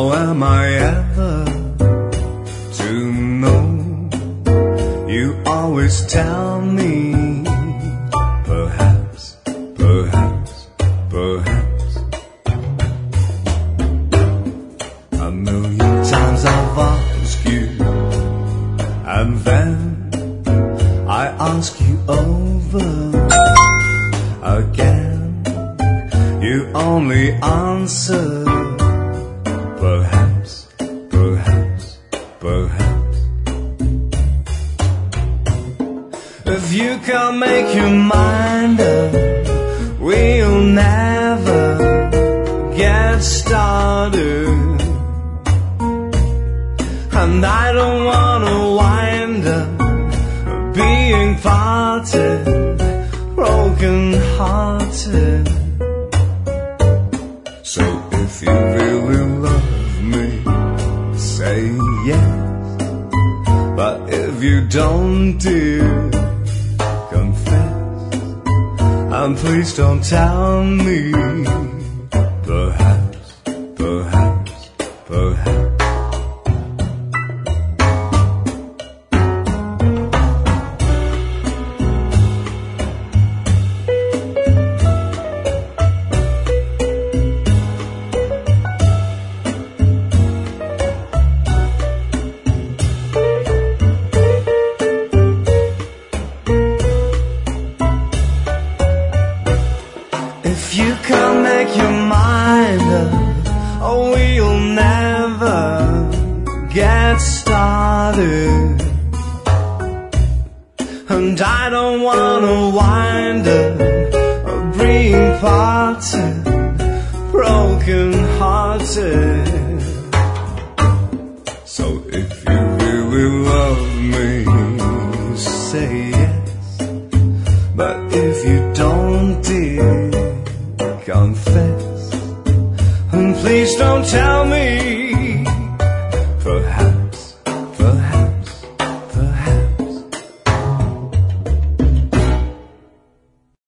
How am I ever to know? You always tell me, perhaps, perhaps, perhaps. A million times I've asked you, and then I ask you over again. You only answer, perhaps, perhaps, perhaps. If you can't make your mind up, we'll never get started. And I don't wanna wind up being parted, broken hearted. So if you really love me, say yes. But if you don't, dear, confess. And please don't tell me, perhaps, perhaps, perhaps. If you can't make your mind up, oh, we'll never get started. And I don't wanna wind up being parted, broken hearted. So if you really love me, say yes. But if you don't, dear, confess. And please don't tell me,